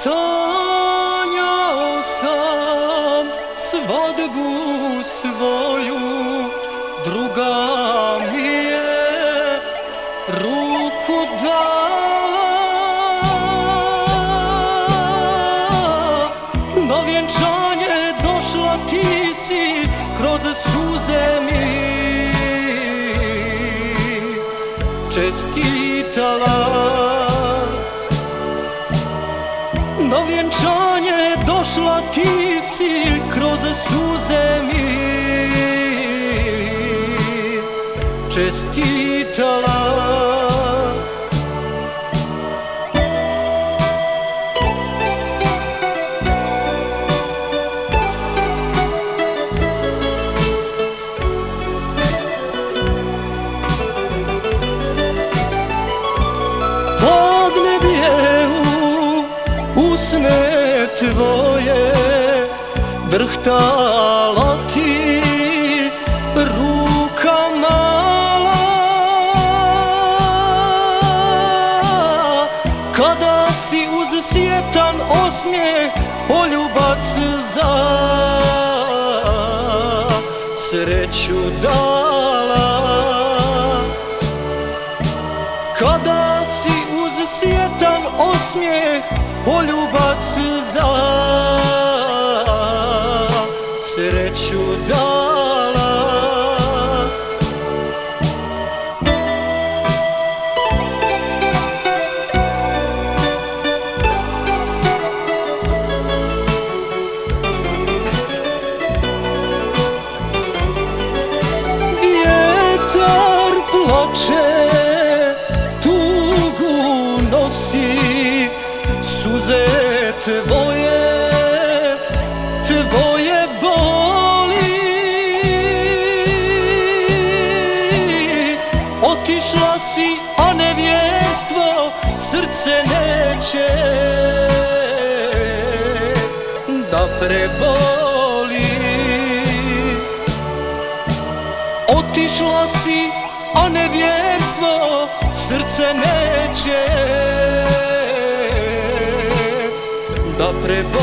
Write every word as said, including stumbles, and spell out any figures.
Sanjao sam svadbu svoju, druga mi je ruku dala. Na vjenčanje došla ti si, kroz suze mi čestitala. Na vjenčanje došla ti si, kroz suze mi čestitala. Usne tvoje drhtala ti ruka mala, kada si uz sjetan osmijeh poljubac za sreću dala. Kada si uz sjetan osmijeh poljubac za sreću dala. Vjetar plače, tugu nosi, suze tvoje, tvoje boli. Otišla si, a nevjestvo srce neće da preboli. Otišla si, a nevjestvo srce neće da preboli.